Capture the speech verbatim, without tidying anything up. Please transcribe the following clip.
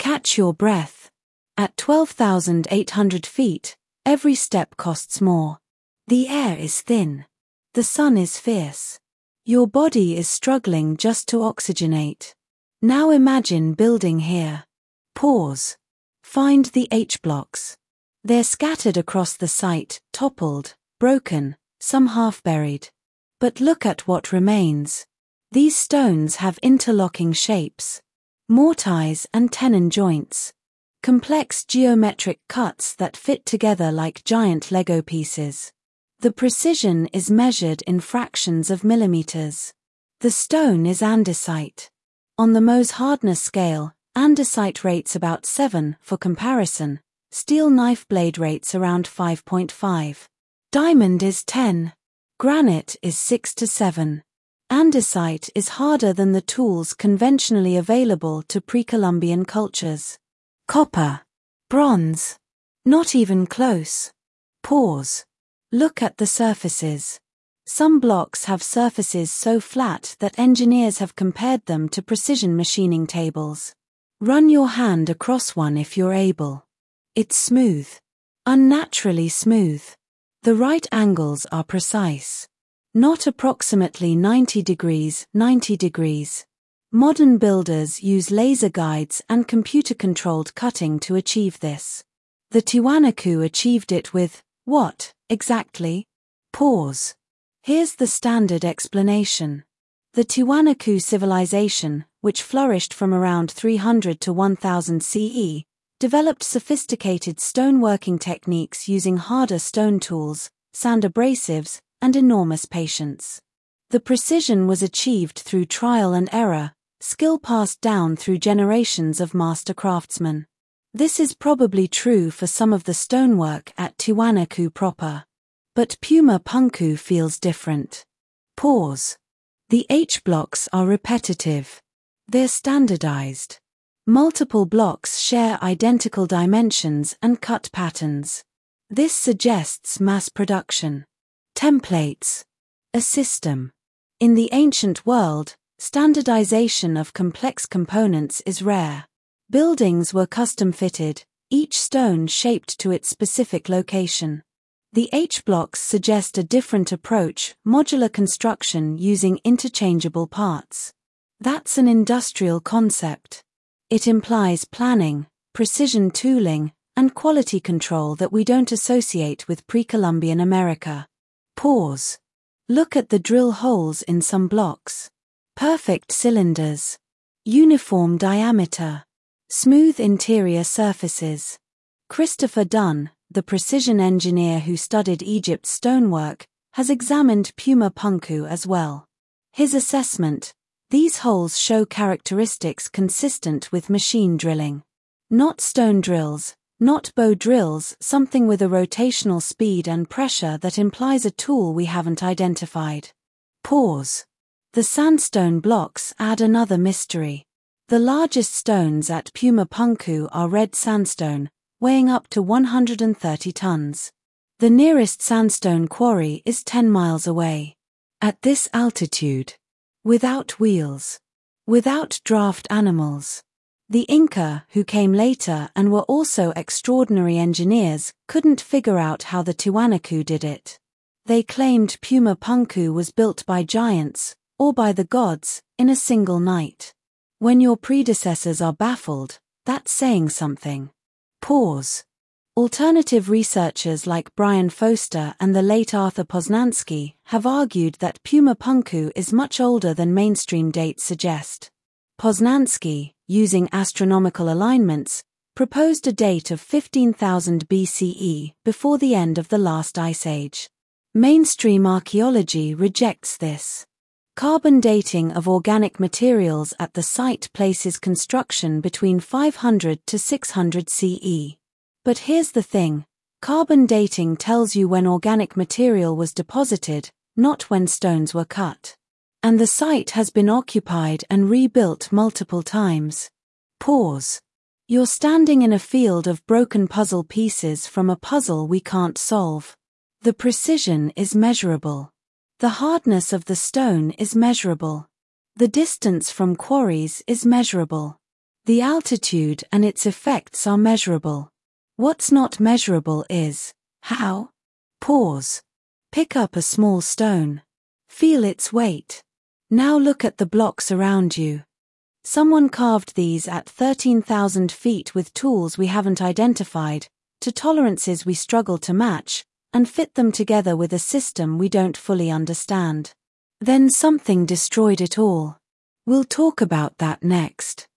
Catch your breath. At twelve thousand eight hundred feet, every step costs more. The air is thin. The sun is fierce. Your body is struggling just to oxygenate. Now imagine building here. Pause. Find the H-blocks. They're scattered across the site, toppled, broken, some half-buried. But look at what remains. These stones have interlocking shapes. Mortise and tenon joints. Complex geometric cuts that fit together like giant Lego pieces. The precision is measured in fractions of millimeters. The stone is andesite. On the Mohs hardness scale, andesite rates about seven, for comparison. Steel knife blade rates around five point five. Diamond is ten. Granite is six to seven. Andesite is harder than the tools conventionally available to pre-Columbian cultures. Copper. Bronze. Not even close. Pause. Look at the surfaces. Some blocks have surfaces so flat that engineers have compared them to precision machining tables. Run your hand across one if you're able. It's smooth. Unnaturally smooth. The right angles are precise. Not approximately ninety degrees, ninety degrees. Modern builders use laser guides and computer-controlled cutting to achieve this. The Tiwanaku achieved it with, what, exactly? Pause. Here's the standard explanation. The Tiwanaku civilization, which flourished from around three hundred to one thousand C E, developed sophisticated stoneworking techniques using harder stone tools, sand abrasives, and enormous patience. The precision was achieved through trial and error, skill passed down through generations of master craftsmen. This is probably true for some of the stonework at Tiwanaku proper. But Puma Punku feels different. Pause. The H-blocks are repetitive. They're standardized. Multiple blocks share identical dimensions and cut patterns. This suggests mass production. Templates. A system. In the ancient world, standardization of complex components is rare. Buildings were custom-fitted, each stone shaped to its specific location. The H-blocks suggest a different approach, modular construction using interchangeable parts. That's an industrial concept. It implies planning, precision tooling, and quality control that we don't associate with pre-Columbian America. Pause. Look at the drill holes in some blocks. Perfect cylinders. Uniform diameter. Smooth interior surfaces. Christopher Dunn, the precision engineer who studied Egypt's stonework, has examined Puma Punku as well. His assessment: these holes show characteristics consistent with machine drilling. Not stone drills, not bow drills, something with a rotational speed and pressure that implies a tool we haven't identified. Pause. The sandstone blocks add another mystery. The largest stones at Puma Punku are red sandstone, weighing up to one hundred thirty tons. The nearest sandstone quarry is ten miles away. At this altitude, without wheels, without draft animals, the Inca, who came later and were also extraordinary engineers, couldn't figure out how the Tiwanaku did it. They claimed Puma Punku was built by giants, or by the gods, in a single night. When your predecessors are baffled, that's saying something. Pause. Alternative researchers like Brian Foster and the late Arthur Poznansky have argued that Puma Punku is much older than mainstream dates suggest. Poznansky, using astronomical alignments, proposed a date of fifteen thousand B C E, before the end of the last ice age. Mainstream archaeology rejects this. Carbon dating of organic materials at the site places construction between five hundred to six hundred C E. But here's the thing, carbon dating tells you when organic material was deposited, not when stones were cut. And the site has been occupied and rebuilt multiple times. Pause. You're standing in a field of broken puzzle pieces from a puzzle we can't solve. The precision is measurable. The hardness of the stone is measurable. The distance from quarries is measurable. The altitude and its effects are measurable. What's not measurable is how. Pause. Pick up a small stone. Feel its weight. Now look at the blocks around you. Someone carved these at thirteen thousand feet with tools we haven't identified, to tolerances we struggle to match, and fit them together with a system we don't fully understand. Then something destroyed it all. We'll talk about that next.